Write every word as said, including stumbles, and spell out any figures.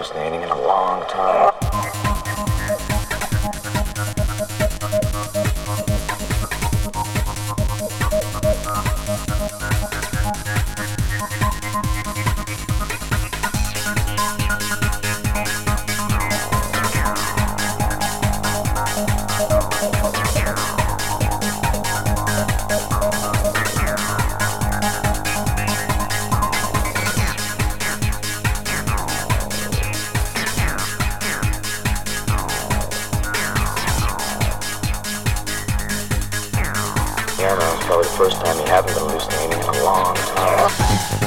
hallucinating in a long time. Yeah, man, it's probably the first time you haven't been hallucinating in a long time.